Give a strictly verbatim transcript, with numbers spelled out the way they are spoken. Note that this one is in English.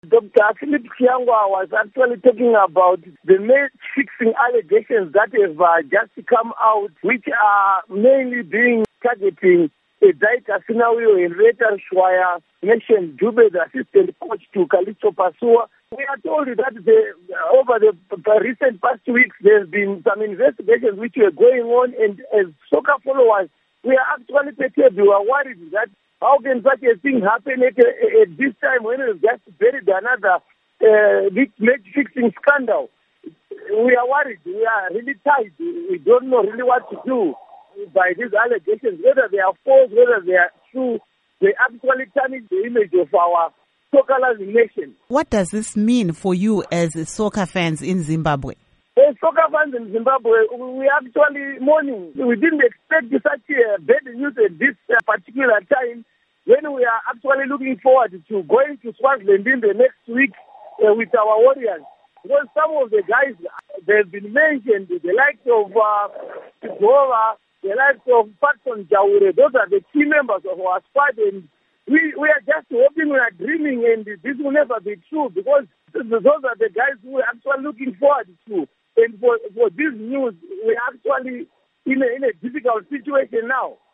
Doctor Philip Kyangwa was actually talking about the match-fixing allegations that have uh, just come out, which are mainly being targeting Edai Kasinawi and Reta Shwaya, mentioned Dube, the assistant coach to Calixto Pasua. We are told that the, over the, the recent past weeks, there's been some investigations which were going on, and as soccer followers, we are actually perturbed. We are worried that how can such a thing happen at, at this time when we've just buried another uh, match-fixing scandal? We are worried. We are really tight. We don't know really what to do by these allegations, whether they are false, whether they are true. They actually tarnish the image of our soccer-loving nation. What does this mean for you as soccer fans in Zimbabwe? As soccer fans in Zimbabwe, we are actually mourning. We didn't expect such a bad news at this particular time, when we are actually looking forward to going to Swaziland in the next week uh, with our warriors. Because some of the guys, they've been mentioned, the likes of uh, Tigova, the likes of Patson Jaure, those are the key members of our squad, and we, we are just hoping, we are dreaming, and this will never be true, because those are the guys who are actually looking forward to. And for, for this news, we are actually in a, in a difficult situation now.